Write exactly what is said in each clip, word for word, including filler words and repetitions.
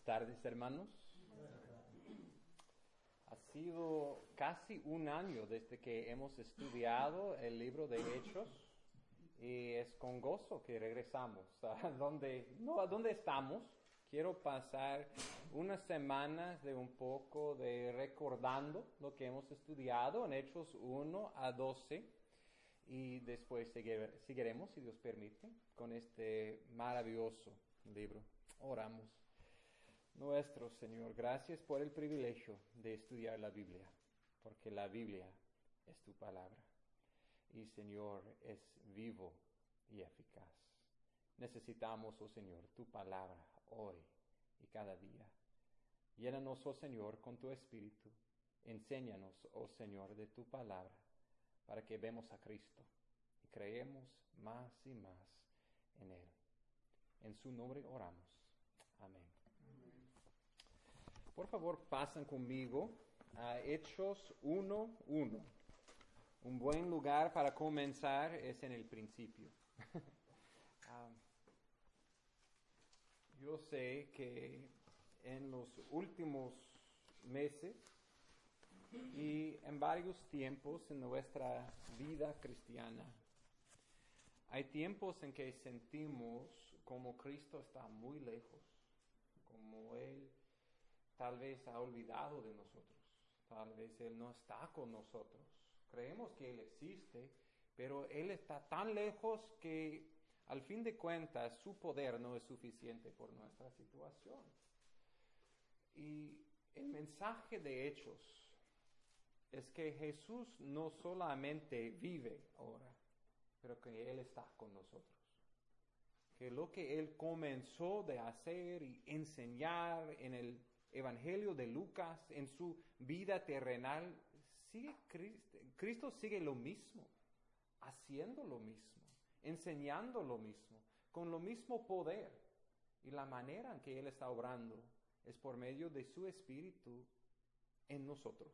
tardes, hermanos. Ha sido casi un año desde que hemos estudiado el libro de Hechos y es con gozo que regresamos a donde, no, a donde estamos. Quiero pasar unas semanas de un poco de recordando lo que hemos estudiado en Hechos uno a doce y después seguir, seguiremos, si Dios permite, con este maravilloso libro. Oramos. Nuestro Señor, gracias por el privilegio de estudiar la Biblia, porque la Biblia es tu palabra y, Señor, es vivo y eficaz. Necesitamos, oh Señor, tu palabra hoy y cada día. Llénanos, oh Señor, con tu Espíritu. Enséñanos, oh Señor, de tu palabra, para que vemos a Cristo y creemos más y más en Él. En su nombre oramos. Amén. Por favor, pasen conmigo a Hechos uno uno. Un buen lugar para comenzar es en el principio. um, yo sé que en los últimos meses y en varios tiempos en nuestra vida cristiana, hay tiempos en que sentimos como Cristo está muy lejos, como Él tal vez ha olvidado de nosotros, tal vez Él no está con nosotros. Creemos que Él existe, pero Él está tan lejos que al fin de cuentas su poder no es suficiente por nuestra situación. Y el mensaje de Hechos es que Jesús no solamente vive ahora, pero que Él está con nosotros. Que lo que Él comenzó de hacer y enseñar en el Evangelio de Lucas, en su vida terrenal, sigue Cristo, Cristo sigue lo mismo, haciendo lo mismo, enseñando lo mismo, con lo mismo poder. Y la manera en que Él está obrando es por medio de su Espíritu en nosotros.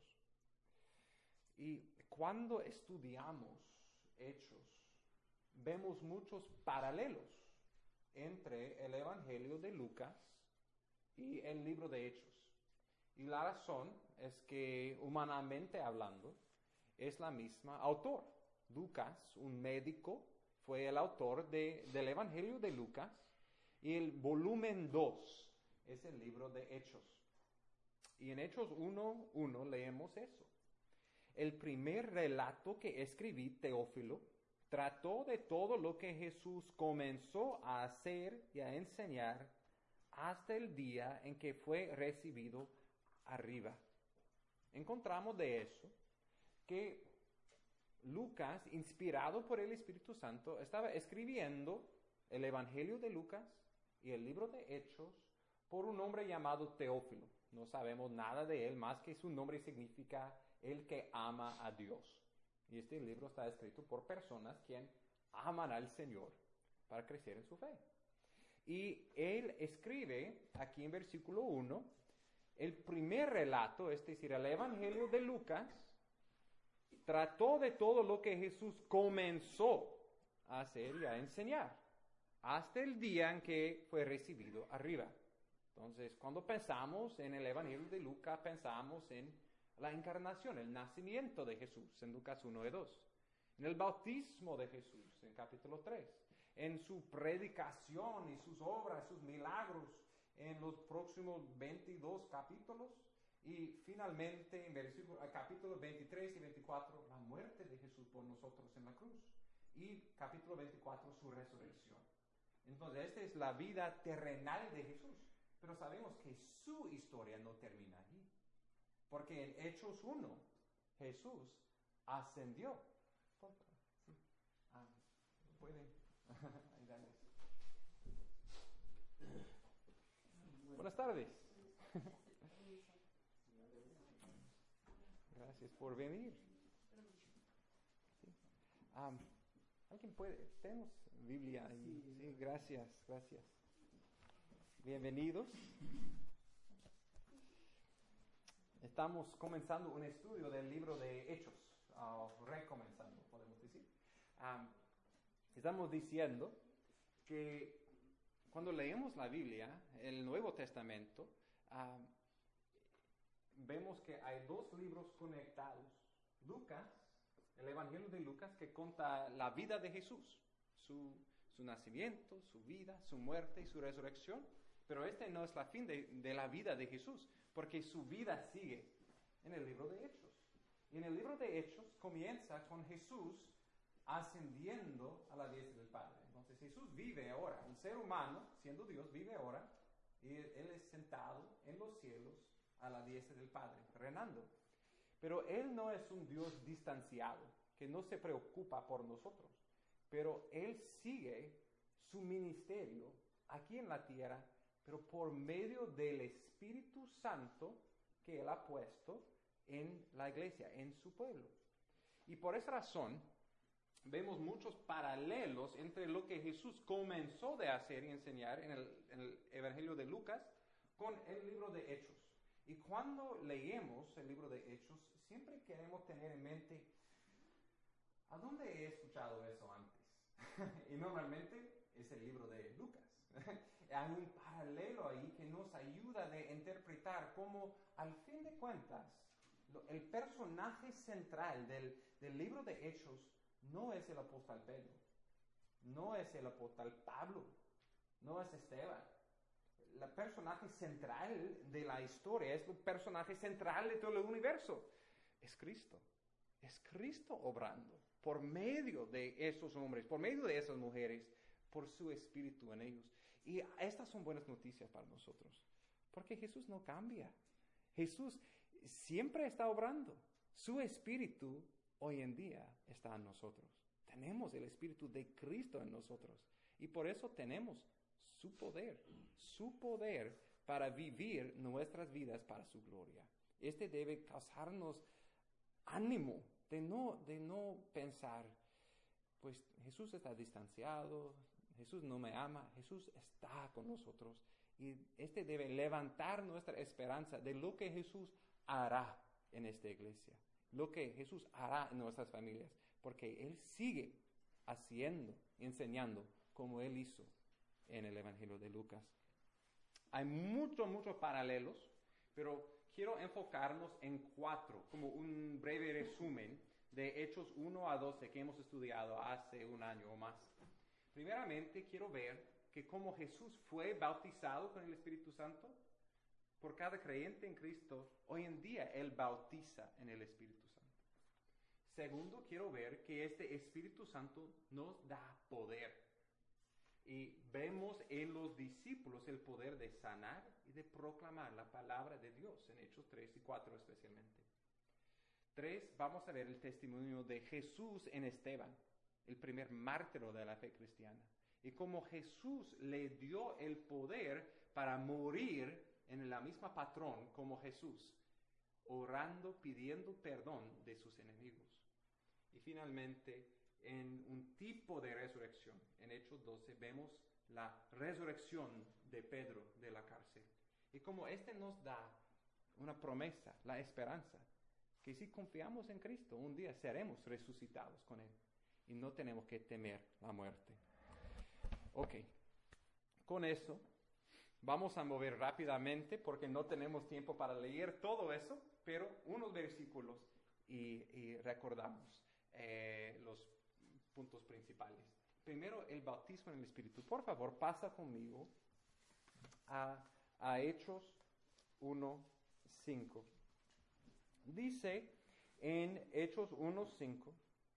Y cuando estudiamos Hechos, vemos muchos paralelos entre el Evangelio de Lucas y el libro de Hechos. Y la razón es que, humanamente hablando, es la misma autor. Lucas, un médico, fue el autor de, del Evangelio de Lucas, y el volumen dos es el libro de Hechos. Y en Hechos uno uno leemos eso. El primer relato que escribí, Teófilo, trató de todo lo que Jesús comenzó a hacer y a enseñar hasta el día en que fue recibido arriba. Encontramos de eso que Lucas, inspirado por el Espíritu Santo, estaba escribiendo el Evangelio de Lucas y el libro de Hechos por un hombre llamado Teófilo. No sabemos nada de él, más que su nombre significa el que ama a Dios. Y este libro está escrito por personas quien aman al Señor para crecer en su fe. Y él escribe aquí en versículo uno, el primer relato, es decir, el Evangelio de Lucas, trató de todo lo que Jesús comenzó a hacer y a enseñar, hasta el día en que fue recibido arriba. Entonces, cuando pensamos en el Evangelio de Lucas, pensamos en la encarnación, el nacimiento de Jesús, en Lucas uno y dos, en el bautismo de Jesús, en capítulo tres, en su predicación y sus obras, sus milagros, en los próximos veintidós capítulos, y finalmente en versículo, capítulos veintitrés y veinticuatro, la muerte de Jesús por nosotros en la cruz, y capítulo veinticuatro, su resurrección. Entonces, esta es la vida terrenal de Jesús, pero sabemos que su historia no termina allí, porque en Hechos uno, Jesús ascendió. Sí. Ah, pueden ayudarles. Buenas tardes. Gracias por venir. Sí. Um, ¿Alguien puede? ¿Tenemos Biblia ahí? Sí, gracias, gracias. Bienvenidos. Estamos comenzando un estudio del libro de Hechos, uh, recomenzando, podemos decir. Um, estamos diciendo que cuando leemos la Biblia, el Nuevo Testamento, uh, vemos que hay dos libros conectados. Lucas, el Evangelio de Lucas, que cuenta la vida de Jesús, su, su nacimiento, su vida, su muerte y su resurrección. Pero este no es la fin de, de la vida de Jesús, porque su vida sigue en el libro de Hechos. Y en el libro de Hechos comienza con Jesús ascendiendo a la diestra del Padre. Entonces Jesús vive ahora, un ser humano, siendo Dios, vive ahora, y Él es sentado en los cielos a la diestra del Padre, reinando. Pero Él no es un Dios distanciado, que no se preocupa por nosotros, pero Él sigue su ministerio aquí en la tierra, pero por medio del Espíritu Santo que Él ha puesto en la iglesia, en su pueblo. Y por esa razón, vemos muchos paralelos entre lo que Jesús comenzó de hacer y enseñar en el, en el Evangelio de Lucas con el libro de Hechos. Y cuando leemos el libro de Hechos, siempre queremos tener en mente, ¿a dónde he escuchado eso antes? Y normalmente es el libro de Lucas. Hay un paralelo ahí que nos ayuda a interpretar cómo, al fin de cuentas, el personaje central del, del libro de Hechos no es el apóstol Pedro, no es el apóstol Pablo, no es Esteban. El personaje central de la historia es el personaje central de todo el universo. Es Cristo. Es Cristo obrando por medio de esos hombres, por medio de esas mujeres, por su espíritu en ellos. Y estas son buenas noticias para nosotros, porque Jesús no cambia. Jesús siempre está obrando. Su espíritu hoy en día está en nosotros. Tenemos el espíritu de Cristo en nosotros. Y por eso tenemos su poder, su poder para vivir nuestras vidas para su gloria. Este debe causarnos ánimo de no, de no pensar, pues Jesús está distanciado, Jesús no me ama, Jesús está con nosotros. Y este debe levantar nuestra esperanza de lo que Jesús hará en esta iglesia, lo que Jesús hará en nuestras familias, porque Él sigue haciendo, enseñando como Él hizo en el Evangelio de Lucas. Hay muchos, muchos paralelos, pero quiero enfocarnos en cuatro, como un breve resumen de Hechos uno a doce que hemos estudiado hace un año o más. Primeramente, quiero ver que como Jesús fue bautizado con el Espíritu Santo, por cada creyente en Cristo, hoy en día Él bautiza en el Espíritu Santo. Segundo, quiero ver que este Espíritu Santo nos da poder. Y vemos en los discípulos el poder de sanar y de proclamar la palabra de Dios en Hechos tres y cuatro especialmente. Tres, vamos a ver el testimonio de Jesús en Esteban, el primer mártir de la fe cristiana. Y cómo Jesús le dio el poder para morir en la misma patrón como Jesús, orando, pidiendo perdón de sus enemigos. Y finalmente, en un tipo de resurrección, en Hechos doce, vemos la resurrección de Pedro de la cárcel. Y como este nos da una promesa, la esperanza, que si confiamos en Cristo, un día seremos resucitados con Él. Y no tenemos que temer la muerte. Ok, con eso vamos a mover rápidamente porque no tenemos tiempo para leer todo eso, pero unos versículos y, y recordamos eh, los puntos principales. Primero, el bautismo en el Espíritu. Por favor, pasa conmigo a, a Hechos uno cinco. Dice en Hechos uno cinco,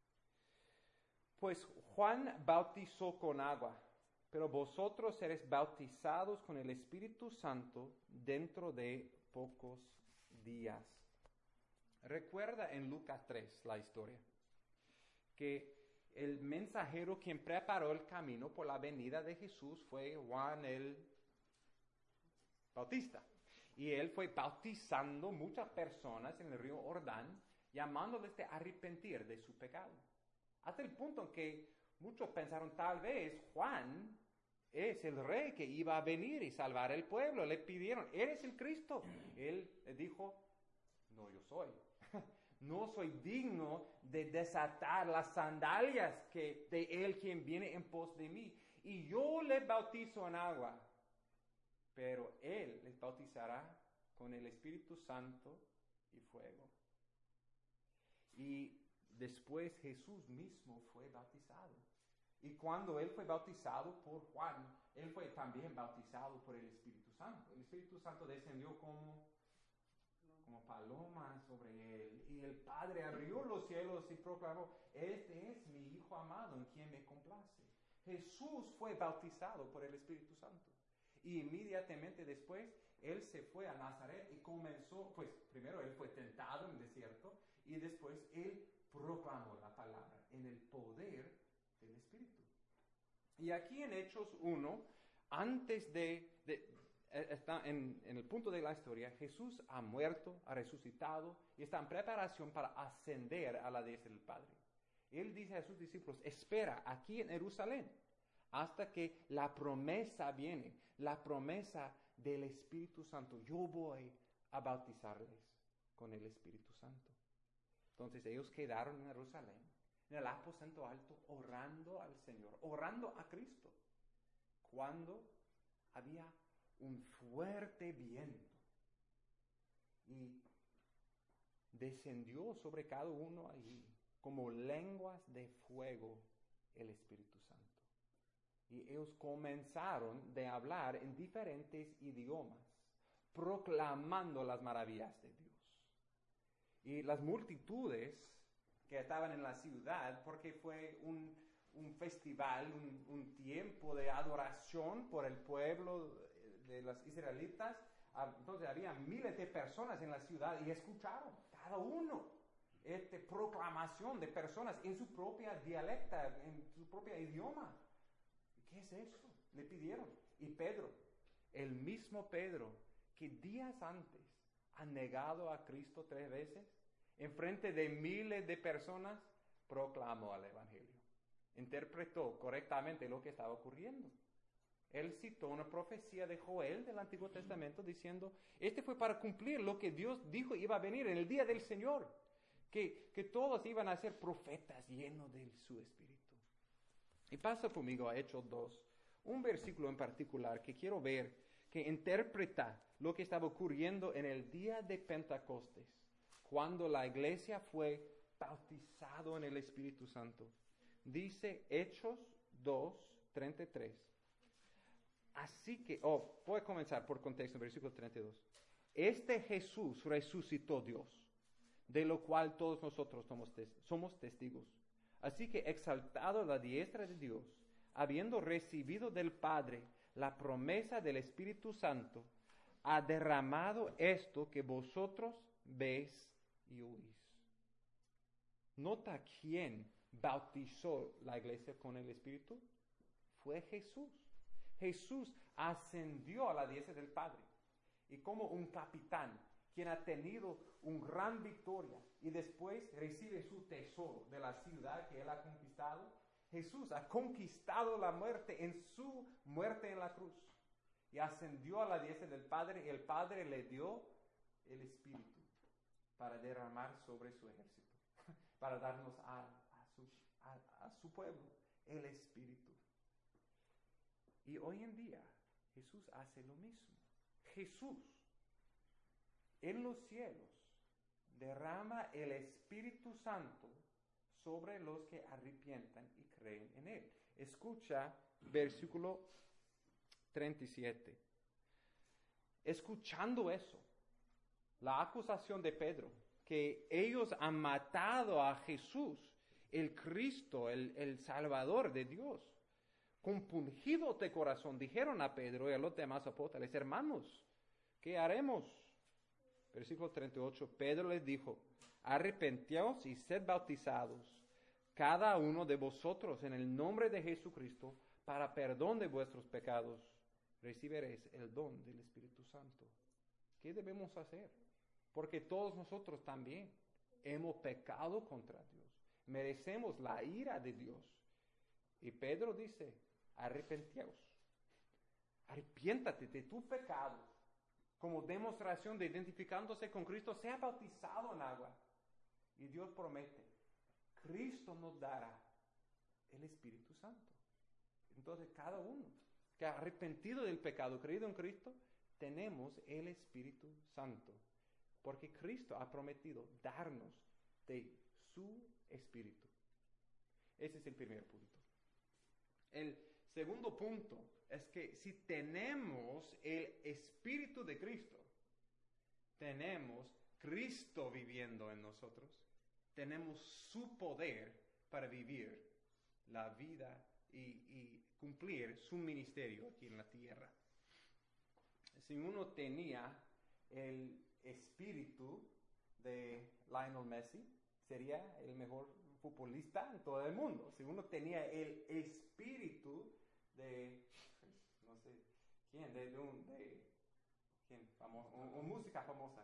pues Juan bautizó con agua, pero vosotros seréis bautizados con el Espíritu Santo dentro de pocos días. Recuerda en Lucas tres la historia, que el mensajero quien preparó el camino por la venida de Jesús fue Juan el Bautista. Y él fue bautizando muchas personas en el río Jordán, llamándoles a arrepentir de su pecado. Hasta el punto en que muchos pensaron, tal vez Juan es el rey que iba a venir y salvar el pueblo. Le pidieron, ¿eres el Cristo? Él le dijo, no, yo soy. No soy digno de desatar las sandalias que de él quien viene en pos de mí. Y yo le bautizo en agua. Pero él les bautizará con el Espíritu Santo y fuego. Y después Jesús mismo fue bautizado. Y cuando él fue bautizado por Juan, él fue también bautizado por el Espíritu Santo. El Espíritu Santo descendió como, como paloma sobre él. Y el Padre abrió los cielos y proclamó: este es mi Hijo amado en quien me complace. Jesús fue bautizado por el Espíritu Santo. Y inmediatamente después, él se fue a Nazaret y comenzó, pues primero él fue tentado en el desierto y después él proclamó la palabra en el poder del Espíritu. Y aquí en Hechos uno, antes de, de está en, en el punto de la historia, Jesús ha muerto, ha resucitado y está en preparación para ascender a la diestra del Padre. Él dice a sus discípulos: espera aquí en Jerusalén hasta que la promesa viene, la promesa del Espíritu Santo. Yo voy a bautizarles con el Espíritu Santo. Entonces ellos quedaron en Jerusalén, en el aposento alto, orando al Señor, orando a Cristo, cuando había un fuerte viento y descendió sobre cada uno allí como lenguas de fuego el Espíritu Santo. Y ellos comenzaron de hablar en diferentes idiomas, proclamando las maravillas de Dios. Y las multitudes que estaban en la ciudad, porque fue un, un festival, un, un tiempo de adoración por el pueblo de los israelitas, entonces había miles de personas en la ciudad y escucharon cada uno esta proclamación de personas en su propia dialecta, en su propio idioma. ¿Qué es eso? Le pidieron. Y Pedro, el mismo Pedro que días antes ha negado a Cristo tres veces, en frente de miles de personas, proclamó el Evangelio. Interpretó correctamente lo que estaba ocurriendo. Él citó una profecía de Joel del Antiguo Testamento diciendo: este fue para cumplir lo que Dios dijo iba a venir en el día del Señor, que, que todos iban a ser profetas llenos de su Espíritu. Y pasa conmigo a Hechos dos, un versículo en particular que quiero ver, que interpreta lo que estaba ocurriendo en el día de Pentecostés, cuando la iglesia fue bautizado en el Espíritu Santo. Dice Hechos dos, treinta y tres. Así que, oh, voy a comenzar por contexto, versículo treinta y dos. Este Jesús resucitó Dios, de lo cual todos nosotros somos, tes- somos testigos. Así que, exaltado a la diestra de Dios, habiendo recibido del Padre la promesa del Espíritu Santo, ha derramado esto que vosotros veis y oís. ¿Nota quién bautizó la iglesia con el Espíritu? Fue Jesús. Jesús ascendió a la diestra del Padre. Y como un capitán, quien ha tenido una gran victoria y después recibe su tesoro de la ciudad que él ha conquistado, Jesús ha conquistado la muerte en su muerte en la cruz. Y ascendió a la diestra del Padre y el Padre le dio el Espíritu para derramar sobre su ejército, para darnos a, a, su, a, a su pueblo el Espíritu. Y hoy en día Jesús hace lo mismo. Jesús en los cielos derrama el Espíritu Santo sobre los que arrepientan y creen en Él. Escucha versículo treinta y siete. Escuchando eso, la acusación de Pedro, que ellos han matado a Jesús, el Cristo, el, el Salvador de Dios, compungidos de corazón, dijeron a Pedro y a los demás apóstoles: hermanos, ¿qué haremos? Versículo treinta y ocho, Pedro les dijo: arrepentíos y sed bautizados, cada uno de vosotros, en el nombre de Jesucristo, para perdón de vuestros pecados. Recibiréis el don del Espíritu Santo. ¿Qué debemos hacer? Porque todos nosotros también hemos pecado contra Dios. Merecemos la ira de Dios. Y Pedro dice: arrepentíos. Arrepiéntate de tu pecado. Como demostración de identificándose con Cristo, sea bautizado en agua. Y Dios promete: Cristo nos dará el Espíritu Santo. Entonces cada uno que ha arrepentido del pecado, creído en Cristo, tenemos el Espíritu Santo, porque Cristo ha prometido darnos de su Espíritu. Ese es el primer punto. El segundo punto es que si tenemos el Espíritu de Cristo, tenemos Cristo viviendo en nosotros, tenemos su poder para vivir la vida y, y cumplir su ministerio aquí en la tierra. Si uno tenía el espíritu de Lionel Messi, sería el mejor futbolista en todo el mundo. Si uno tenía el espíritu de, no sé, ¿quién? De, de un, de, ¿quién? Famoso, un, un música famosa.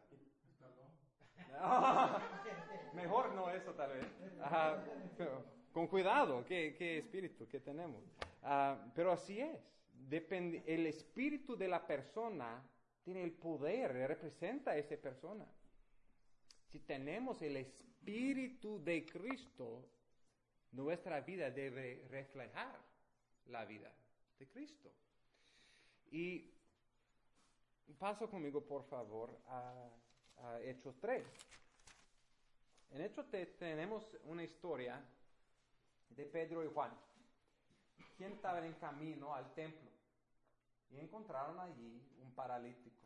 No, mejor no eso tal vez. Ajá, pero con cuidado, ¿qué, qué espíritu que tenemos? Uh, pero así es. Depende, el espíritu de la persona tiene el poder, representa a esa persona. Si tenemos el Espíritu de Cristo, nuestra vida debe reflejar la vida de Cristo. Y paso conmigo, por favor, a, a Hechos tres. En Hechos tres tenemos una historia de Pedro y Juan, quien estaban en camino al templo y encontraron allí un paralítico.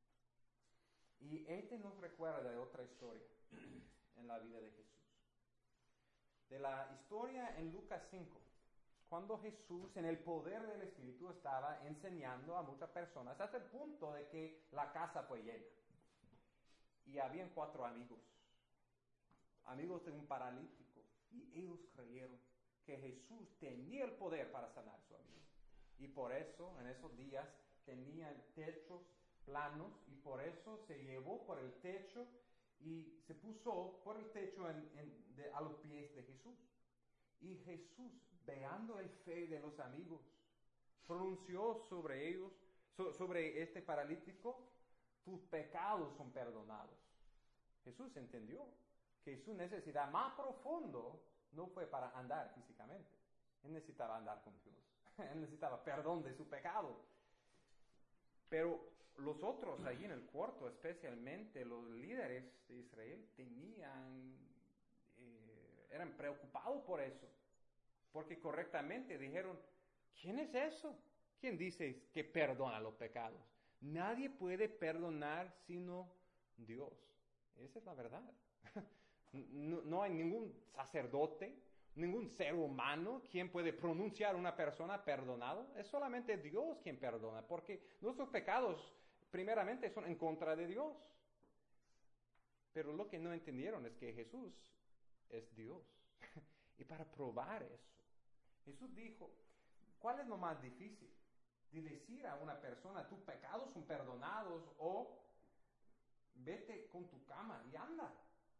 Y este nos recuerda de otra historia en la vida de Jesús. De la historia en Lucas cinco, cuando Jesús en el poder del Espíritu estaba enseñando a muchas personas hasta el punto de que la casa fue llena. Y habían cuatro amigos, amigos de un paralítico, y ellos creyeron que Jesús tenía el poder para sanar a su amigo. Y por eso en esos días tenían techos planos y por eso se llevó por el techo y se puso por el techo en, en, de, a los pies de Jesús. Y Jesús, veando el fe de los amigos, pronunció sobre ellos, so, sobre este paralítico, tus pecados son perdonados. Jesús entendió que su necesidad más profundo no fue para andar físicamente. Él necesitaba andar con Dios. Él necesitaba perdón de su pecado. Pero los otros allí en el cuarto, especialmente los líderes de Israel, tenían, eh, eran preocupados por eso. Porque correctamente dijeron, ¿quién es eso? ¿Quién dice que perdona los pecados? Nadie puede perdonar sino Dios. Esa es la verdad. No, no hay ningún sacerdote, ningún ser humano quien puede pronunciar a una persona perdonado. Es solamente Dios quien perdona, porque nuestros pecados primeramente son en contra de Dios. Pero lo que no entendieron es que Jesús es Dios. Y para probar eso, Jesús dijo, ¿cuál es lo más difícil? De decir a una persona, tus pecados son perdonados, o vete con tu cama y anda.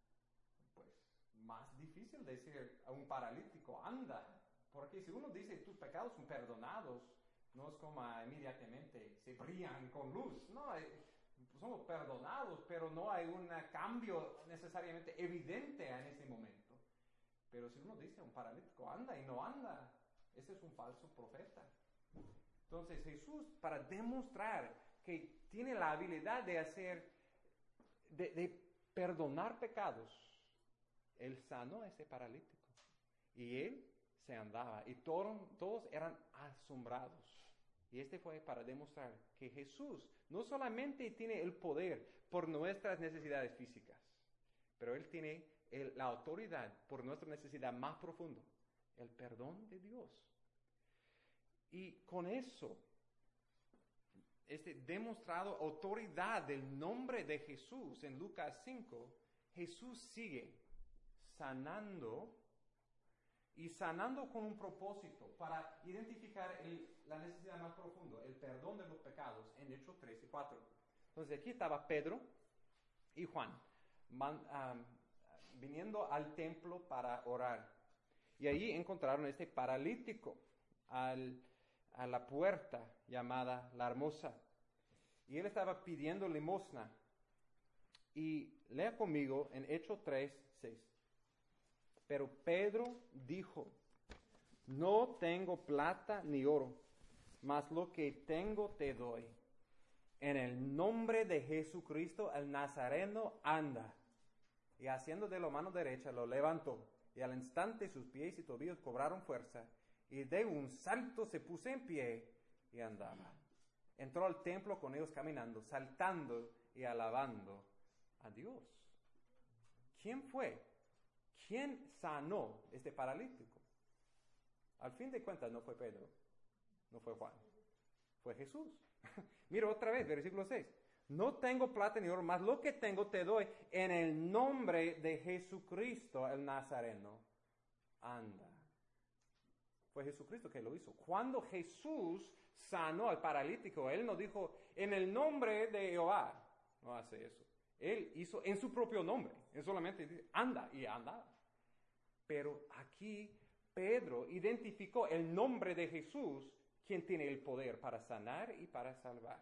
Más difícil decir a un paralítico, anda, porque si uno dice tus pecados son perdonados, no es como inmediatamente se brillan con luz, no, somos perdonados, pero no hay un cambio necesariamente evidente en ese momento. Pero si uno dice a un paralítico, anda y no anda, ese es un falso profeta. Entonces Jesús, para demostrar que tiene la habilidad de hacer, de, de perdonar pecados, Él sanó a ese paralítico. Y él se andaba. Y todo, todos eran asombrados. Y este fue para demostrar que Jesús no solamente tiene el poder por nuestras necesidades físicas, pero Él tiene el, la autoridad por nuestra necesidad más profunda, el perdón de Dios. Y con eso, este demostrado autoridad del nombre de Jesús en Lucas cinco, Jesús sigue sanando y sanando con un propósito para identificar el, la necesidad más profunda, el perdón de los pecados en Hechos tres y cuatro. Entonces aquí estaba Pedro y Juan man, um, viniendo al templo para orar. Y allí encontraron este paralítico al, a la puerta llamada La Hermosa. Y él estaba pidiendo limosna. Y lea conmigo en Hechos tres, seis. Pero Pedro dijo, no tengo plata ni oro, mas lo que tengo te doy. en el nombre de Jesucristo el Nazareno, anda. Y haciendo de la mano derecha lo levantó, y al instante sus pies y tobillos cobraron fuerza, y de un salto se puso en pie y andaba. Entró al templo con ellos caminando, saltando y alabando a Dios. ¿Quién fue? ¿Quién sanó este paralítico? Al fin de cuentas no fue Pedro, no fue Juan, fue Jesús. Mira otra vez, versículo seis. No tengo plata ni oro, mas lo que tengo te doy en el nombre de Jesucristo el Nazareno. Anda. Fue Jesucristo que lo hizo. Cuando Jesús sanó al paralítico, Él no dijo en el nombre de Jehová. No hace eso. Él hizo en su propio nombre. Él solamente dice, anda, y andaba. Pero aquí Pedro identificó el nombre de Jesús, quien tiene el poder para sanar y para salvar.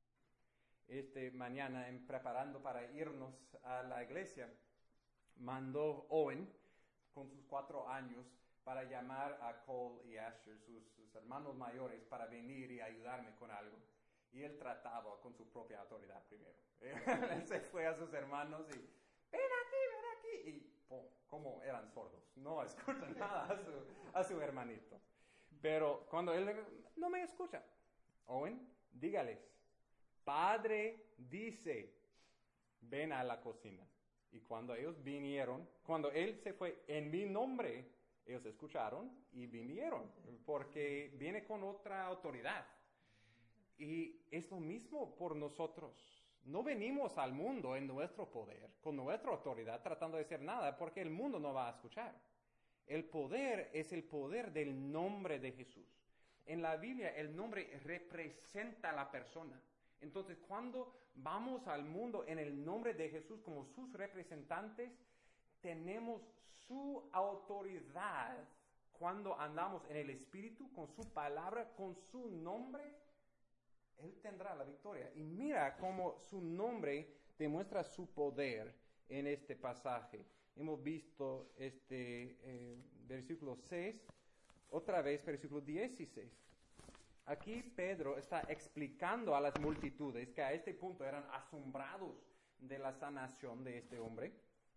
Este mañana, en preparando para irnos a la iglesia, mandó Owen con sus cuatro años para llamar a Cole y Asher, sus, sus hermanos mayores, para venir y ayudarme con algo. Y él trataba con su propia autoridad primero. Él se fue a sus hermanos y, ven aquí, ven aquí. Y pum, como eran sordos, no escuchan nada a su, a su hermanito. Pero cuando él no me escucha, Owen, dígales, Padre dice, ven a la cocina. Y cuando ellos vinieron, cuando él se fue en mi nombre, ellos escucharon y vinieron, porque viene con otra autoridad. Y es lo mismo por nosotros. No venimos al mundo en nuestro poder, con nuestra autoridad, tratando de hacer nada, porque el mundo no va a escuchar. El poder es el poder del nombre de Jesús. En la Biblia, el nombre representa a la persona. Entonces, cuando vamos al mundo en el nombre de Jesús como sus representantes, tenemos su autoridad cuando andamos en el Espíritu, con su palabra, con su nombre. Él tendrá la victoria. Y mira cómo su nombre demuestra su poder en este pasaje. Hemos visto este eh, versículo seis, otra vez versículo dieciséis. Aquí Pedro está explicando a las multitudes que a este punto eran asombrados de la sanación de este hombre.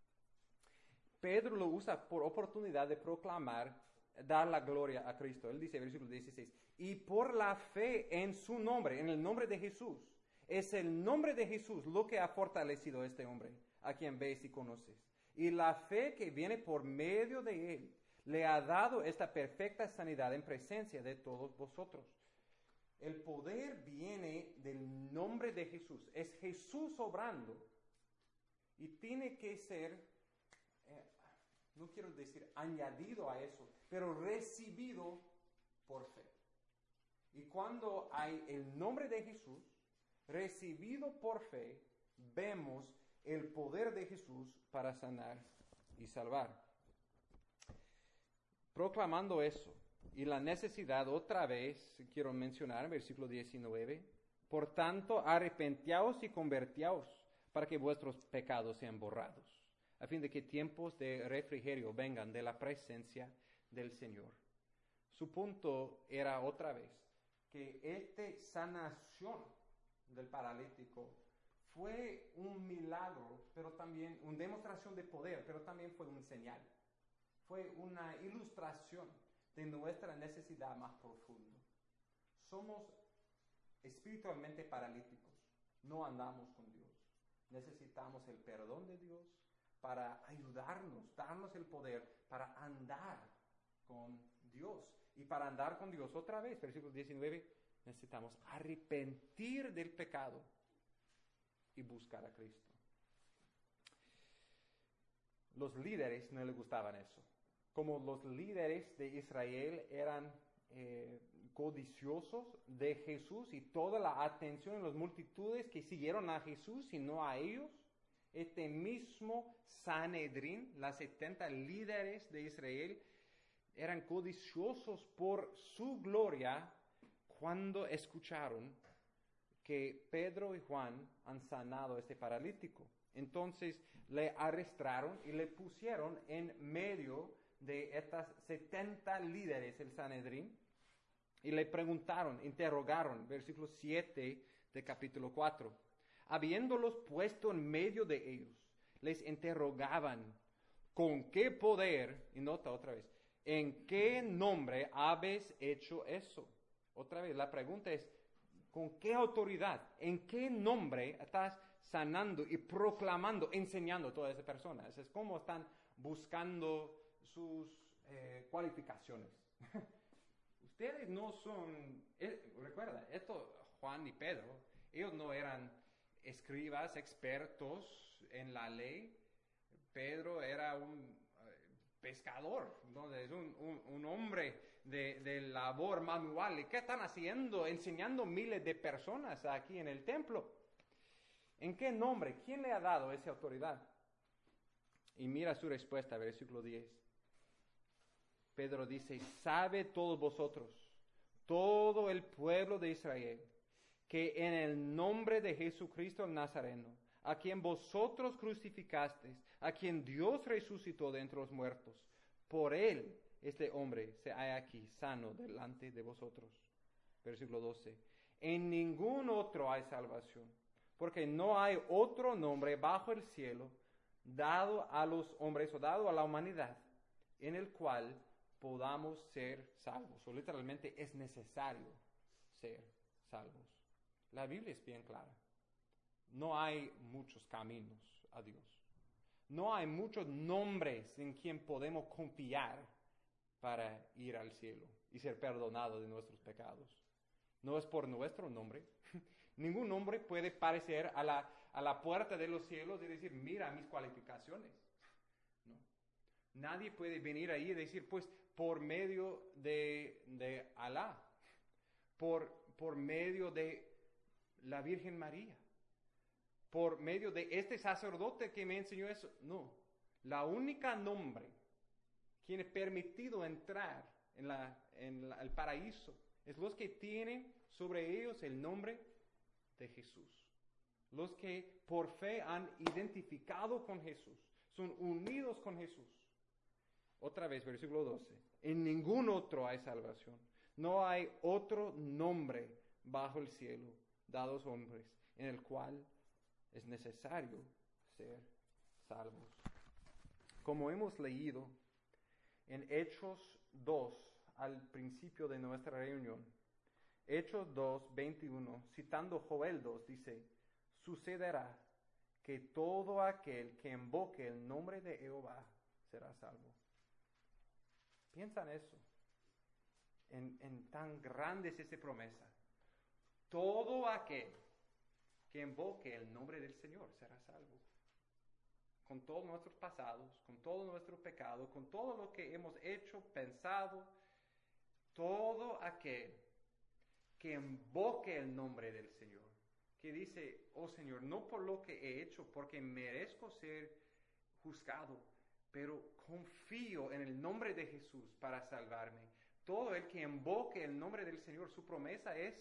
Pedro lo usa por oportunidad de proclamar, dar la gloria a Cristo. Él dice, versículo dieciséis, y por la fe en su nombre, en el nombre de Jesús, es el nombre de Jesús lo que ha fortalecido a este hombre, a quien ves y conoces. Y la fe que viene por medio de él, le ha dado esta perfecta sanidad en presencia de todos vosotros. El poder viene del nombre de Jesús. Es Jesús obrando. Y tiene que ser, eh, no quiero decir añadido a eso, pero recibido por fe. Y cuando hay el nombre de Jesús, recibido por fe, vemos el poder de Jesús para sanar y salvar. Proclamando eso, y la necesidad, otra vez, quiero mencionar, versículo diecinueve, por tanto, arrepentíos y convertíos para que vuestros pecados sean borrados, a fin de que tiempos de refrigerio vengan de la presencia del Señor. Su punto era otra vez que esta sanación del paralítico fue un milagro, pero también una demostración de poder, pero también fue una señal. Fue una ilustración de nuestra necesidad más profunda. Somos espiritualmente paralíticos, no andamos con Dios. Necesitamos el perdón de Dios para ayudarnos, darnos el poder para andar con Dios. Y para andar con Dios, otra vez, versículo diecinueve, necesitamos arrepentir del pecado y buscar a Cristo. Los líderes no les gustaban eso. Como los líderes de Israel eran eh, codiciosos de Jesús y toda la atención de las multitudes que siguieron a Jesús y no a ellos, este mismo Sanedrín, las setenta líderes de Israel, eran codiciosos por su gloria cuando escucharon que Pedro y Juan han sanado a este paralítico. Entonces le arrestaron y le pusieron en medio de estas setenta líderes, el Sanedrín, y le preguntaron, interrogaron, versículo siete de capítulo cuatro. Habiéndolos puesto en medio de ellos, les interrogaban, ¿con qué poder? Y nota otra vez, ¿en qué nombre habéis hecho eso? Otra vez, la pregunta es, ¿con qué autoridad? ¿En qué nombre estás sanando y proclamando, enseñando a todas esas personas? Es como están buscando sus eh, cualificaciones. Ustedes no son, eh, recuerda, esto Juan y Pedro, ellos no eran escribas expertos en la ley. Pedro era un eh, pescador, entonces un, un, un hombre de, de labor manual. ¿Y qué están haciendo? Enseñando miles de personas aquí en el templo. ¿En qué nombre? ¿Quién le ha dado esa autoridad? Y mira su respuesta, versículo diez. Pedro dice, sabe todos vosotros, todo el pueblo de Israel, que en el nombre de Jesucristo el Nazareno, a quien vosotros crucificasteis, a quien Dios resucitó de entre los muertos, por él este hombre se halla aquí sano delante de vosotros. Versículo doce. En ningún otro hay salvación, porque no hay otro nombre bajo el cielo dado a los hombres o dado a la humanidad en el cual podamos ser salvos. O literalmente es necesario ser salvos. La Biblia es bien clara. No hay muchos caminos a Dios. No hay muchos nombres en quien podemos confiar para ir al cielo y ser perdonados de nuestros pecados. No es por nuestro nombre. Ningún nombre puede parecer a la, a la puerta de los cielos y decir, mira mis cualificaciones. No. Nadie puede venir ahí y decir, pues, por medio de, de Alá, por, por medio de la Virgen María, por medio de este sacerdote que me enseñó eso. No, la única nombre quien es permitido entrar en, la, en la, el paraíso es los que tienen sobre ellos el nombre de Jesús. Los que por fe han identificado con Jesús, son unidos con Jesús. Otra vez, versículo doce. En ningún otro hay salvación. No hay otro nombre bajo el cielo dado a los hombres en el cual es necesario ser salvos. Como hemos leído en Hechos dos, al principio de nuestra reunión, Hechos dos, veintiuno, citando Joel dos, dice, sucederá que todo aquel que invoque el nombre de Jehová será salvo. Piensa en eso, en, en tan grande es esa promesa. Todo aquel que invoque el nombre del Señor será salvo. Con todos nuestros pasados, con todo nuestro pecado, con todo lo que hemos hecho, pensado, todo aquel que invoque el nombre del Señor, que dice, oh Señor, no por lo que he hecho, porque merezco ser juzgado, pero confío en el nombre de Jesús para salvarme. Todo el que invoque el nombre del Señor, su promesa es,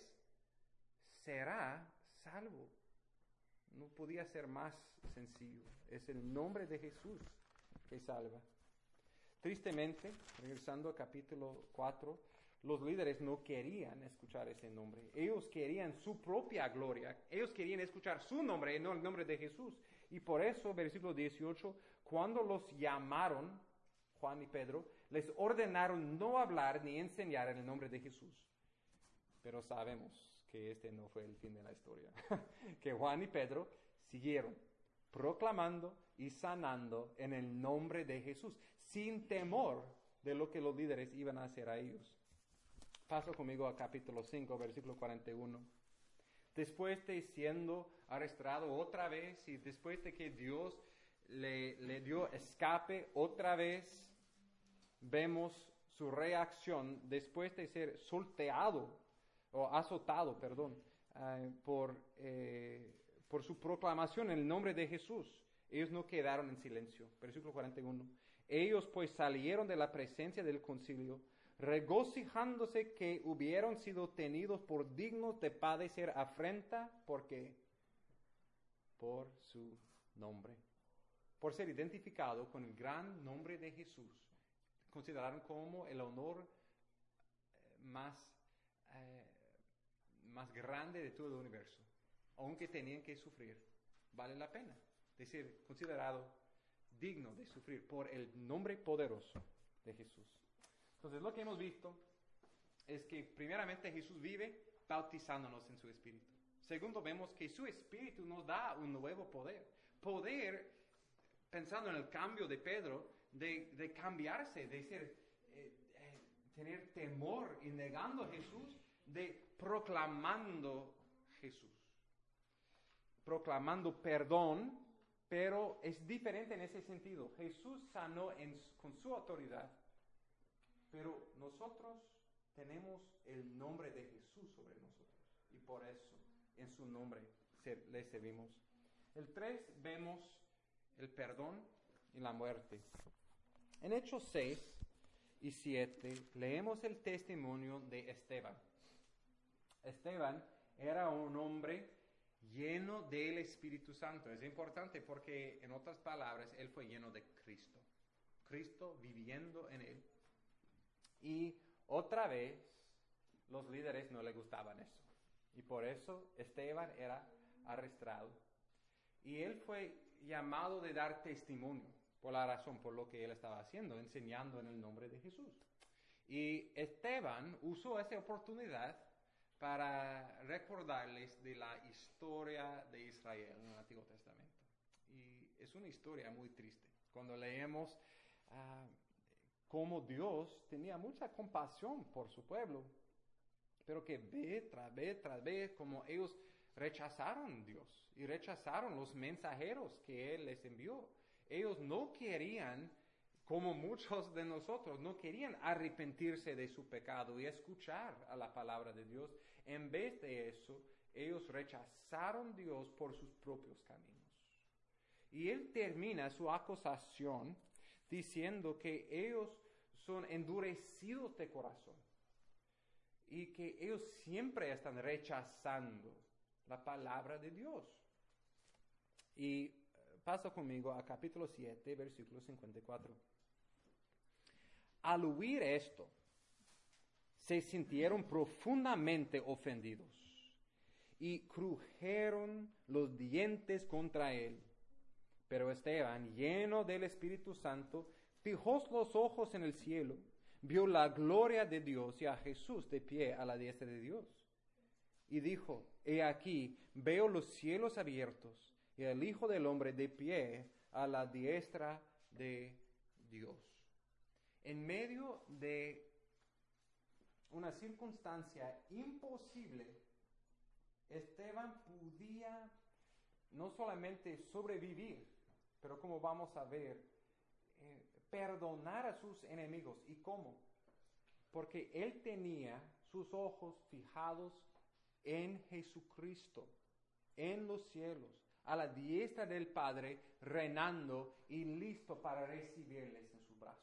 será salvo. No podía ser más sencillo. Es el nombre de Jesús que salva. Tristemente, regresando al capítulo cuatro, los líderes no querían escuchar ese nombre. Ellos querían su propia gloria. Ellos querían escuchar su nombre, no el nombre de Jesús. Y por eso, versículo dieciocho, cuando los llamaron, Juan y Pedro, les ordenaron no hablar ni enseñar en el nombre de Jesús. Pero sabemos que este no fue el fin de la historia. Que Juan y Pedro siguieron proclamando y sanando en el nombre de Jesús, sin temor de lo que los líderes iban a hacer a ellos. Paso conmigo a capítulo cinco, versículo cuarenta y uno. Después de siendo arrestado otra vez y después de que Dios le, le dio escape otra vez, vemos su reacción después de ser solteado o azotado, perdón, uh, por, eh, por su proclamación en el nombre de Jesús. Ellos no quedaron en silencio. Versículo cuarenta y uno. Ellos pues salieron de la presencia del concilio, regocijándose que hubieron sido tenidos por dignos de padecer afrenta, ¿por qué? Por su nombre. Por ser identificado con el gran nombre de Jesús. Consideraron como el honor más, eh, más grande de todo el universo. aunque tenían que sufrir, vale la pena. Es decir, considerado digno de sufrir por el nombre poderoso de Jesús. Entonces, lo que hemos visto es que primeramente Jesús vive bautizándonos en su Espíritu. Segundo, vemos que su Espíritu nos da un nuevo poder. Poder, pensando en el cambio de Pedro, de, de cambiarse, de ser, eh, eh, tener temor y negando a Jesús, de proclamando Jesús. Proclamando perdón, pero es diferente en ese sentido. Jesús sanó en, con su autoridad, pero nosotros tenemos el nombre de Jesús sobre nosotros y por eso en su nombre le servimos. El tres, vemos el perdón y la muerte. En Hechos seis y siete leemos el testimonio de Esteban. Esteban era un hombre lleno del Espíritu Santo. Es importante porque, en otras palabras, él fue lleno de Cristo. Cristo viviendo en él. Y otra vez, los líderes no le gustaban eso. Y por eso Esteban era arrestado. Y él fue llamado de dar testimonio por la razón por lo que él estaba haciendo, enseñando en el nombre de Jesús. Y Esteban usó esa oportunidad para recordarles de la historia de Israel en el Antiguo Testamento. Y es una historia muy triste. Cuando leemos uh, cómo Dios tenía mucha compasión por su pueblo, pero que vez tras vez tras vez como ellos rechazaron a Dios y rechazaron los mensajeros que Él les envió. Ellos no querían, como muchos de nosotros, no querían arrepentirse de su pecado y escuchar a la palabra de Dios. En vez de eso, ellos rechazaron a Dios por sus propios caminos. Y Él termina su acusación diciendo que ellos son endurecidos de corazón y que ellos siempre están rechazando la palabra de Dios. Y pasa conmigo a capítulo siete, versículo cincuenta y cuatro. Al oír esto, se sintieron profundamente ofendidos y crujeron los dientes contra él. Pero Esteban, lleno del Espíritu Santo, fijó los ojos en el cielo, vio la gloria de Dios y a Jesús de pie a la diestra de Dios. Y dijo, he aquí, veo los cielos abiertos y al Hijo del Hombre de pie a la diestra de Dios. En medio de una circunstancia imposible, Esteban podía no solamente sobrevivir, pero como vamos a ver, eh, perdonar a sus enemigos. ¿Y cómo? Porque él tenía sus ojos fijados en Jesucristo, en los cielos, a la diestra del Padre, reinando y listo para recibirles en sus brazos.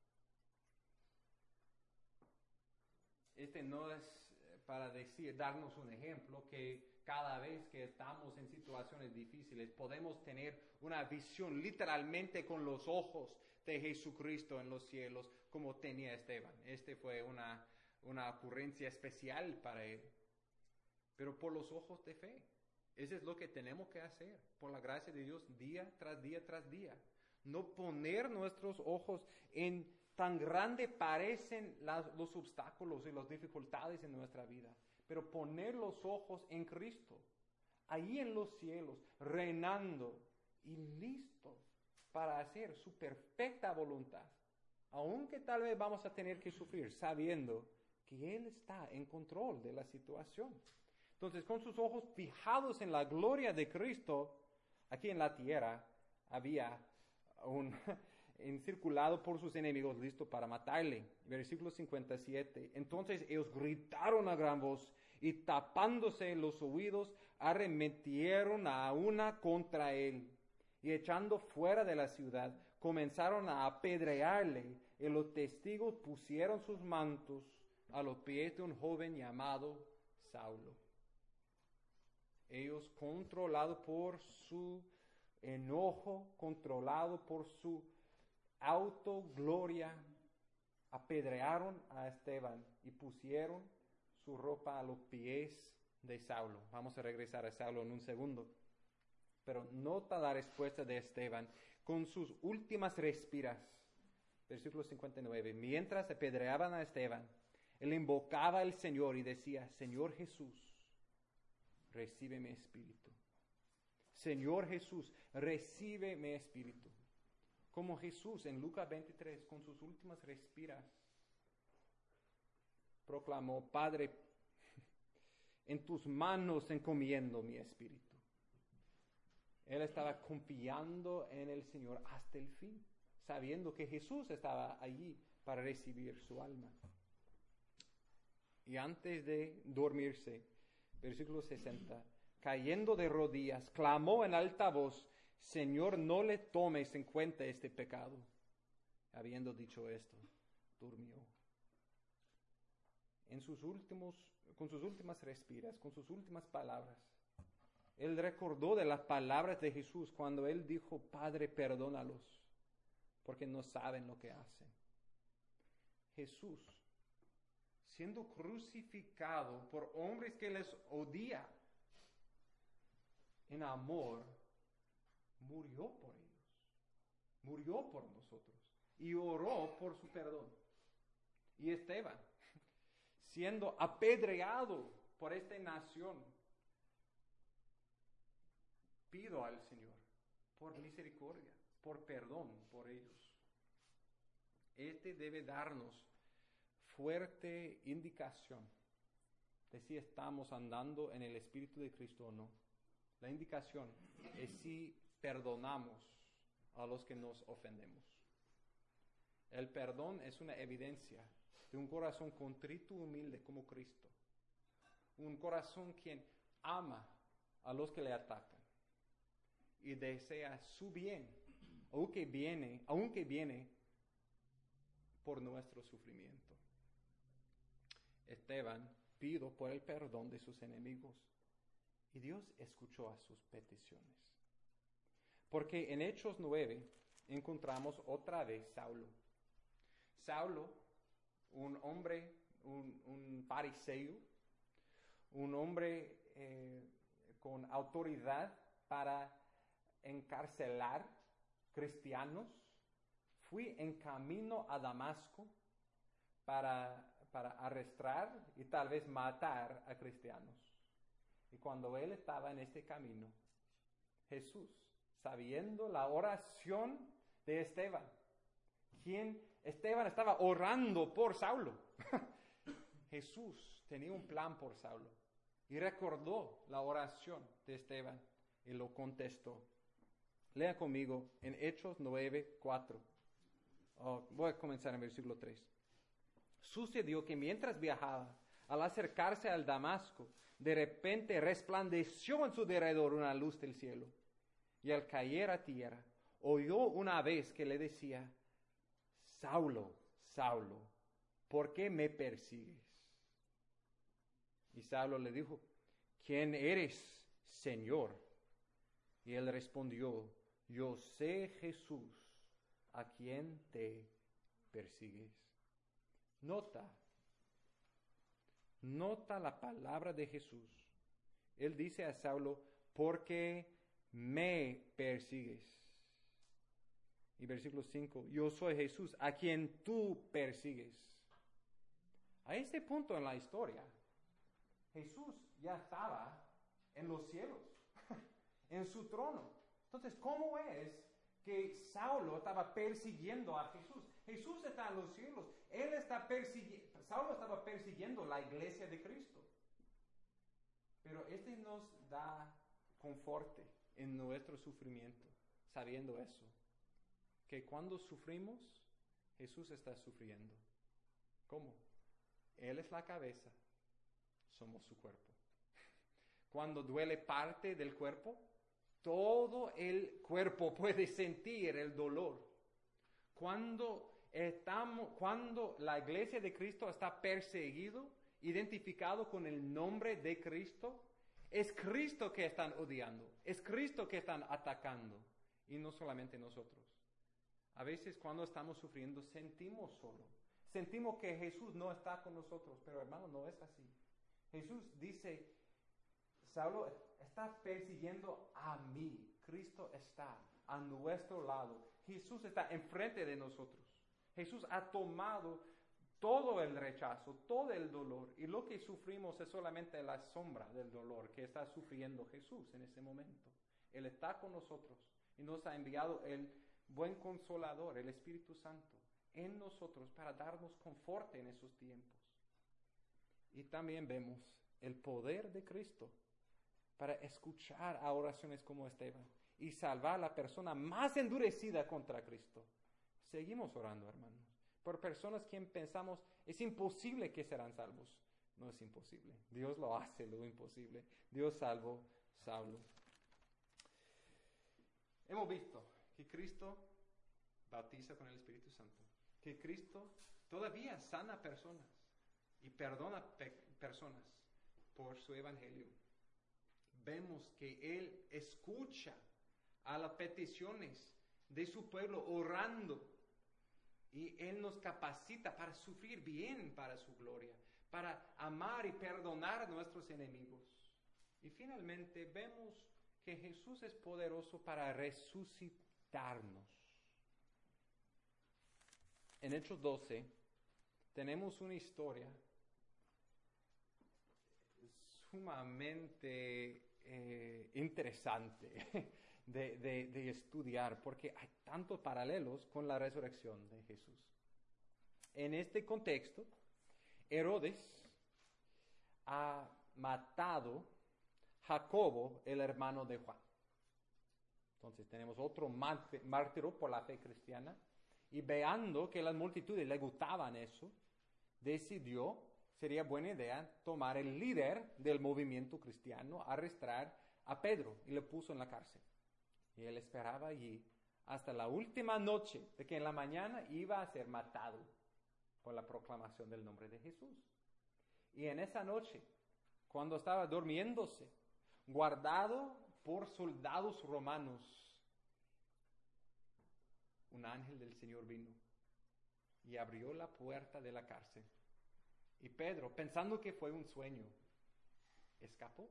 Este no es para decir, darnos un ejemplo, que cada vez que estamos en situaciones difíciles podemos tener una visión literalmente con los ojos de Jesucristo en los cielos, como tenía Esteban. Este fue una, una ocurrencia especial para él. Pero por los ojos de fe. Eso es lo que tenemos que hacer, por la gracia de Dios, día tras día tras día. No poner nuestros ojos en tan grande parecen las, los obstáculos y las dificultades en nuestra vida, pero poner los ojos en Cristo, ahí en los cielos, reinando y listo para hacer su perfecta voluntad. Aunque tal vez vamos a tener que sufrir, sabiendo que Él está en control de la situación. Entonces, con sus ojos fijados en la gloria de Cristo, aquí en la tierra había un encirculado por sus enemigos, listo para matarle. Versículo cincuenta y siete. Entonces ellos gritaron a gran voz y tapándose los oídos, arremetieron a una contra él. Y echando fuera de la ciudad, comenzaron a apedrearle, y los testigos pusieron sus mantos a los pies de un joven llamado Saulo. Ellos, controlados por su enojo, controlados por su autogloria, apedrearon a Esteban y pusieron su ropa a los pies de Saulo. Vamos a regresar a Saulo en un segundo. Pero nota la respuesta de Esteban con sus últimas respiras. Versículo cincuenta y nueve. Mientras apedreaban a Esteban, él invocaba al Señor y decía, Señor Jesús, recibe mi espíritu. Señor Jesús, recibe mi espíritu. Como Jesús en Lucas veintitrés, con sus últimas respiras, proclamó, Padre, en tus manos encomiendo mi espíritu. Él estaba confiando en el Señor hasta el fin, sabiendo que Jesús estaba allí para recibir su alma. Y antes de dormirse, versículo sesenta, cayendo de rodillas, clamó en alta voz, Señor, no le tomes en cuenta este pecado. Habiendo dicho esto, durmió. En sus últimos, con sus últimas respiras, con sus últimas palabras, él recordó de las palabras de Jesús cuando él dijo, Padre, perdónalos, porque no saben lo que hacen. Jesús, siendo crucificado por hombres que les odia, en amor, murió por ellos, murió por nosotros y oró por su perdón. Y Esteban, siendo apedreado por esta nación, pido al Señor por misericordia, por perdón por ellos. Este debe darnos fuerte indicación de si estamos andando en el Espíritu de Cristo o no. La indicación es si perdonamos a los que nos ofendemos. El perdón es una evidencia de un corazón contrito y humilde como Cristo. Un corazón quien ama a los que le atacan y desea su bien, aunque viene, aunque viene por nuestro sufrimiento. Esteban pidió por el perdón de sus enemigos y Dios escuchó a sus peticiones. Porque en Hechos nueve encontramos otra vez Saulo. Saulo, un hombre, un, un fariseo, un hombre eh, con autoridad para encarcelar cristianos, fui en camino a Damasco para, para arrestar y tal vez matar a cristianos. Y cuando él estaba en este camino, Jesús, sabiendo la oración de Esteban, quien Esteban estaba orando por Saulo, Jesús tenía un plan por Saulo y recordó la oración de Esteban y lo contestó. Lea conmigo en Hechos nueve, cuatro. Oh, voy a comenzar en versículo tres. Sucedió que mientras viajaba, al acercarse al Damasco, de repente resplandeció en su derredor una luz del cielo. Y al caer a tierra, oyó una vez que le decía, Saulo, Saulo, ¿por qué me persigues? Y Saulo le dijo, ¿quién eres, Señor? Y él respondió, yo sé Jesús, a quien te persigues. Nota, nota la palabra de Jesús. Él dice a Saulo, porque me persigues. Y versículo cinco, yo soy Jesús, a quien tú persigues. A este punto en la historia, Jesús ya estaba en los cielos, en su trono. Entonces, ¿cómo es que Saulo estaba persiguiendo a Jesús? Jesús está en los cielos. Él está persiguiendo, Saulo estaba persiguiendo la iglesia de Cristo. Pero este nos da conforte en nuestro sufrimiento, sabiendo eso. Que cuando sufrimos, Jesús está sufriendo. ¿Cómo? Él es la cabeza, somos su cuerpo. Cuando duele parte del cuerpo, todo el cuerpo puede sentir el dolor. Cuando estamos, cuando la iglesia de Cristo está perseguido, identificado con el nombre de Cristo, es Cristo que están odiando, es Cristo que están atacando, y no solamente nosotros. A veces cuando estamos sufriendo sentimos solo, sentimos que Jesús no está con nosotros, pero hermano, no es así. Jesús dice, Saulo está persiguiendo a mí. Cristo está a nuestro lado. Jesús está enfrente de nosotros. Jesús ha tomado todo el rechazo, todo el dolor, y lo que sufrimos es solamente la sombra del dolor que está sufriendo Jesús en ese momento. Él está con nosotros y nos ha enviado el buen consolador, el Espíritu Santo, en nosotros para darnos confort en esos tiempos. Y también vemos el poder de Cristo para escuchar a oraciones como Esteban y salvar a la persona más endurecida contra Cristo. Seguimos orando, hermanos, por personas que pensamos es imposible que serán salvos. No es imposible. Dios lo hace, lo imposible. Dios salvó a Saulo. Hemos visto que Cristo bautiza con el Espíritu Santo, que Cristo todavía sana personas y perdona pe- personas por su evangelio. Vemos que Él escucha a las peticiones de su pueblo orando, y Él nos capacita para sufrir bien para su gloria, para amar y perdonar a nuestros enemigos. Y finalmente vemos que Jesús es poderoso para resucitarnos. En Hechos doce tenemos una historia sumamente eh, interesante de, de, de estudiar, porque hay tantos paralelos con la resurrección de Jesús. En este contexto, Herodes ha matado a Jacobo, el hermano de Juan. Entonces tenemos otro mártir por la fe cristiana, y viendo que las multitudes le gustaban eso, decidió, sería buena idea, tomar el líder del movimiento cristiano, arrestar a Pedro, y le puso en la cárcel. Y él esperaba allí hasta la última noche, de que en la mañana iba a ser matado por la proclamación del nombre de Jesús. Y en esa noche, cuando estaba durmiéndose, guardado por soldados romanos, un ángel del Señor vino y abrió la puerta de la cárcel. Y Pedro, pensando que fue un sueño, escapó.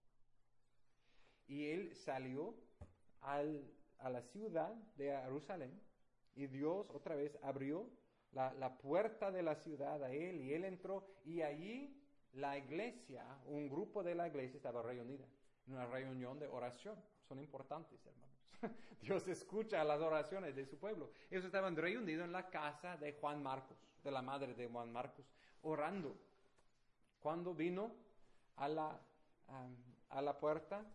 Y él salió al, a la ciudad de Jerusalén, y Dios otra vez abrió la, la puerta de la ciudad a él, y él entró, y allí la iglesia, un grupo de la iglesia estaba reunida en una reunión de oración. Son importantes, hermanos. Dios escucha las oraciones de su pueblo. Ellos estaban reunidos en la casa de Juan Marcos, de la madre de Juan Marcos, orando. Cuando vino a la, um, a la puerta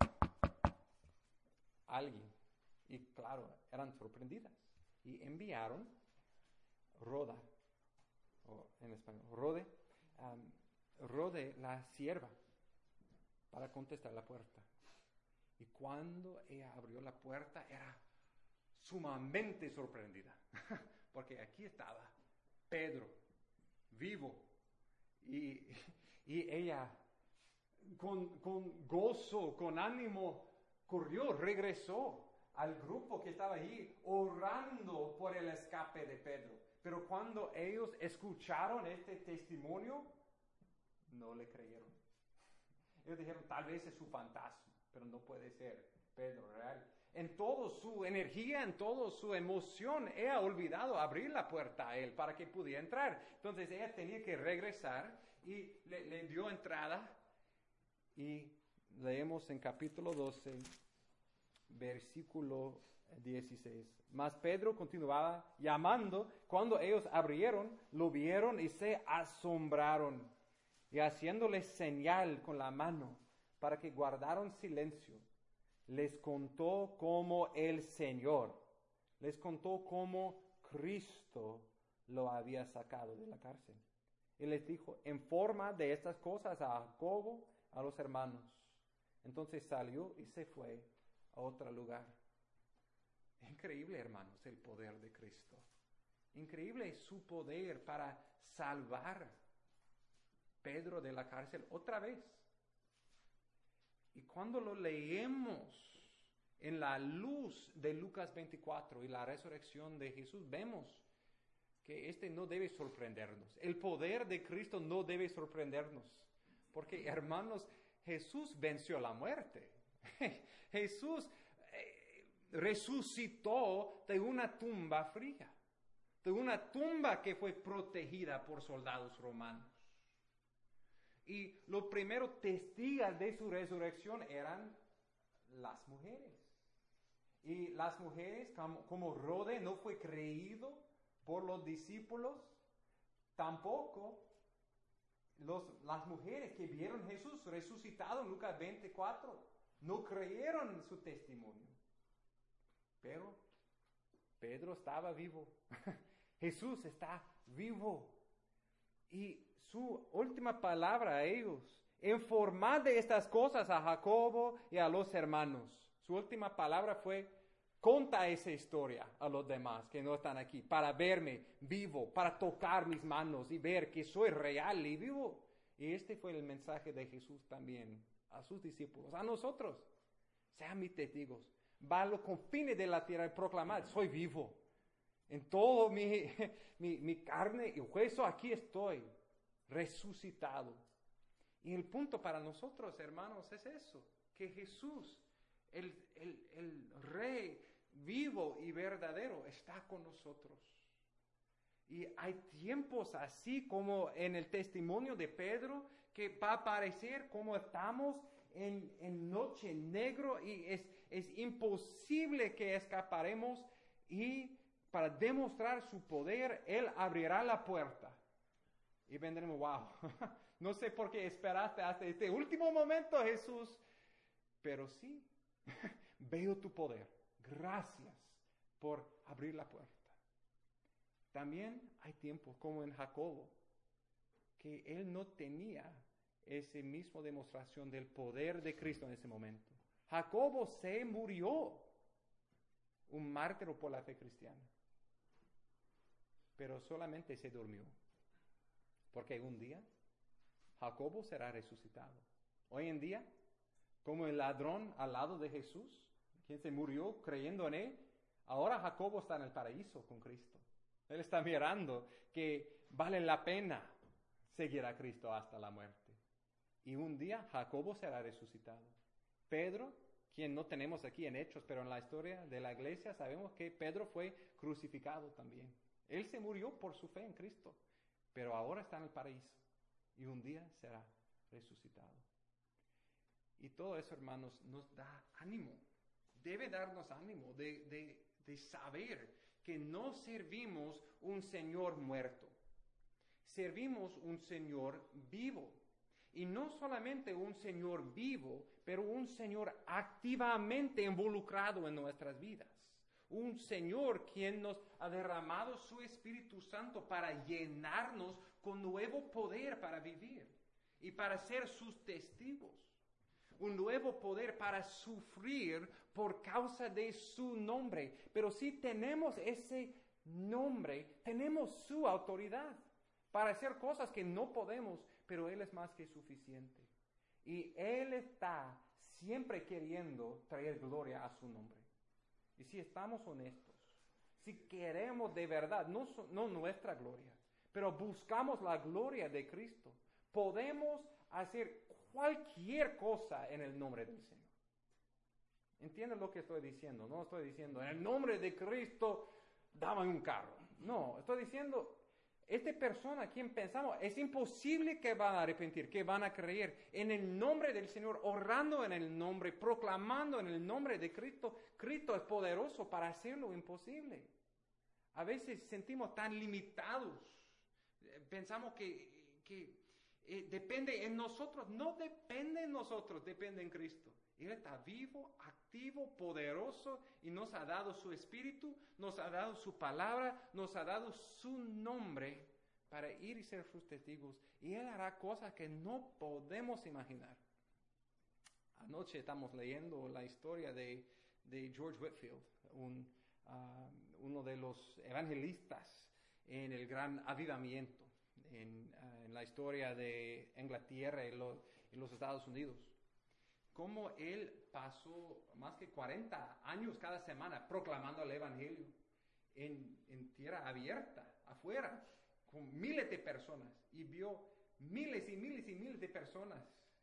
alguien, y claro, eran sorprendidas, y enviaron Roda, o en español, Rode, um, Rode, la sierva, para contestar la puerta. Y cuando ella abrió la puerta, era sumamente sorprendida, porque aquí estaba Pedro, vivo, y, y ella con, con gozo, con ánimo, corrió, regresó al grupo que estaba allí orando por el escape de Pedro. Pero cuando ellos escucharon este testimonio, no le creyeron. Ellos dijeron, tal vez es su fantasma, pero no puede ser Pedro real. En toda su energía, en toda su emoción, ella olvidado abrir la puerta a él para que pudiera entrar. Entonces ella tenía que regresar y le, le dio entrada. Y leemos en capítulo doce, versículo dieciséis. Mas Pedro continuaba llamando. Cuando ellos abrieron, lo vieron y se asombraron. Y haciéndole señal con la mano para que guardaron silencio, les contó cómo el Señor, les contó cómo Cristo lo había sacado de la cárcel. Y les dijo, en forma de estas cosas a Jacobo, a los hermanos. Entonces salió y se fue a otro lugar. Increíble, hermanos, el poder de Cristo. Increíble su poder para salvar Pedro de la cárcel otra vez. Y cuando lo leemos en la luz de Lucas veinticuatro y la resurrección de Jesús, vemos que este no debe sorprendernos. El poder de Cristo no debe sorprendernos. Porque, hermanos, Jesús venció la muerte. Jesús eh, resucitó de una tumba fría, de una tumba que fue protegida por soldados romanos. Y los primeros testigos de su resurrección eran las mujeres. Y las mujeres, como, como Rode no fue creído por los discípulos, tampoco los, las mujeres que vieron a Jesús resucitado en Lucas veinticuatro, no creyeron en su testimonio. Pero Pedro estaba vivo. Jesús está vivo. Y su última palabra a ellos, informar de estas cosas a Jacobo y a los hermanos. Su última palabra fue, conta esa historia a los demás que no están aquí, para verme vivo, para tocar mis manos y ver que soy real y vivo. Y este fue el mensaje de Jesús también a sus discípulos, a nosotros. Sean mis testigos. Va a los confines de la tierra y proclamar, soy vivo. En todo mi, mi, mi carne y hueso aquí estoy, resucitado. Y el punto para nosotros, hermanos, es eso, que Jesús, el, el, el Rey vivo y verdadero, está con nosotros. Y hay tiempos así como en el testimonio de Pedro, que va a parecer como estamos en, en noche negro y es, es imposible que escaparemos, y para demostrar su poder, Él abrirá la puerta. Y vendremos, wow, no sé por qué esperaste hasta este último momento, Jesús, pero sí, veo tu poder. Gracias por abrir la puerta. También hay tiempos como en Jacobo, que él no tenía esa misma demostración del poder de Cristo en ese momento. Jacobo se murió, un mártir por la fe cristiana, pero solamente se durmió, porque un día Jacobo será resucitado. Hoy en día, como el ladrón al lado de Jesús, quien se murió creyendo en él, ahora Jacobo está en el paraíso con Cristo. Él está mirando que vale la pena seguir a Cristo hasta la muerte. Y un día Jacobo será resucitado. Pedro, quien no tenemos aquí en Hechos, pero en la historia de la iglesia sabemos que Pedro fue crucificado también. Él se murió por su fe en Cristo, pero ahora está en el paraíso y un día será resucitado. Y todo eso, hermanos, nos da ánimo. Debe darnos ánimo de, de, de saber que no servimos un Señor muerto. Servimos un Señor vivo. Y no solamente un Señor vivo, pero un Señor activamente involucrado en nuestras vidas. Un Señor quien nos ha derramado su Espíritu Santo para llenarnos con nuevo poder para vivir y para ser sus testigos. Un nuevo poder para sufrir por causa de su nombre. Pero si tenemos ese nombre, tenemos su autoridad para hacer cosas que no podemos, pero Él es más que suficiente. Y Él está siempre queriendo traer gloria a su nombre. Y si estamos honestos, si queremos de verdad, no, no nuestra gloria, pero buscamos la gloria de Cristo, podemos hacer cualquier cosa en el nombre del Señor. ¿Entienden lo que estoy diciendo? No estoy diciendo, en el nombre de Cristo, dame un carro. No, estoy diciendo, esta persona a quien pensamos, es imposible que van a arrepentir, que van a creer en el nombre del Señor, orando en el nombre, proclamando en el nombre de Cristo. Cristo es poderoso para hacer lo imposible. A veces sentimos tan limitados. Pensamos que, que eh, depende en nosotros. No depende en nosotros, depende en Cristo. Él está vivo, activo, poderoso y nos ha dado su Espíritu, nos ha dado su palabra, nos ha dado su nombre para ir y ser sus testigos. Y Él hará cosas que no podemos imaginar. Anoche estamos leyendo la historia de, de George Whitefield, un, uh, uno de los evangelistas en el gran avivamiento en, uh, en la historia de Inglaterra y, lo, y los Estados Unidos. Cómo él pasó más que cuarenta años cada semana proclamando el evangelio en, en tierra abierta, afuera, con miles de personas, y vio miles y miles y miles de personas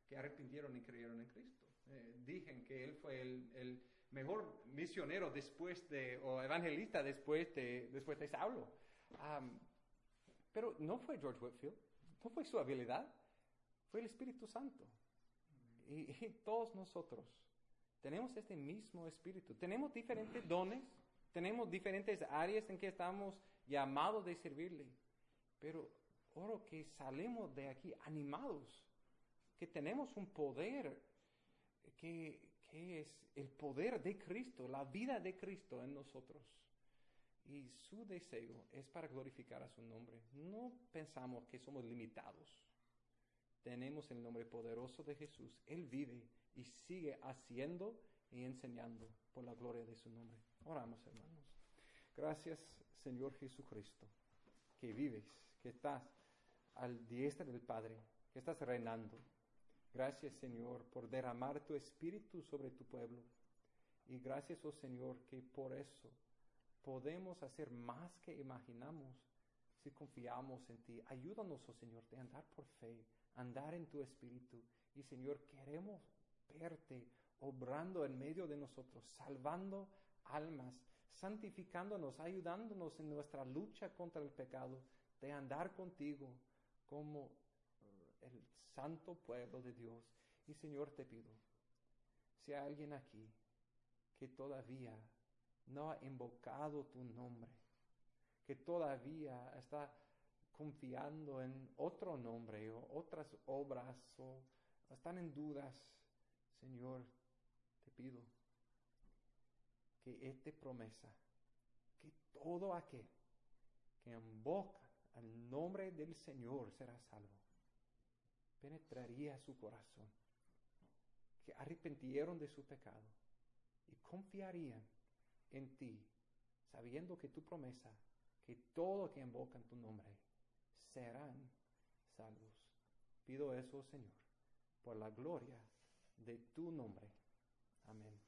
que arrepintieron y creyeron en Cristo. Eh, dicen que él fue el, el mejor misionero después de, o evangelista después de, después de Saulo. Um, pero no fue George Whitefield, no fue su habilidad, fue el Espíritu Santo. Y, y todos nosotros tenemos este mismo Espíritu. Tenemos diferentes dones, tenemos diferentes áreas en que estamos llamados de servirle. Pero oro que salimos de aquí animados, que tenemos un poder que, que es el poder de Cristo, la vida de Cristo en nosotros. Y su deseo es para glorificar a su nombre. No pensamos que somos limitados. Tenemos el nombre poderoso de Jesús. Él vive y sigue haciendo y enseñando por la gloria de su nombre. Oramos, hermanos. Gracias, Señor Jesucristo, que vives, que estás al diestra del Padre, que estás reinando. Gracias, Señor, por derramar tu Espíritu sobre tu pueblo. Y gracias, oh Señor, que por eso podemos hacer más que imaginamos si confiamos en ti. Ayúdanos, oh Señor, de andar por fe, andar en tu Espíritu. Y, Señor, queremos verte obrando en medio de nosotros, salvando almas, santificándonos, ayudándonos en nuestra lucha contra el pecado, de andar contigo como el santo pueblo de Dios. Y, Señor, te pido, si hay alguien aquí que todavía no ha invocado tu nombre, que todavía está confiando en otro nombre o otras obras o están en dudas, Señor, te pido que esta promesa, que todo aquel que invoca al nombre del Señor será salvo, penetraría su corazón, que arrepintieron de su pecado y confiarían en ti, sabiendo que tu promesa, que todo que invocan tu nombre serán salvos. Pido eso, Señor, por la gloria de tu nombre. Amén.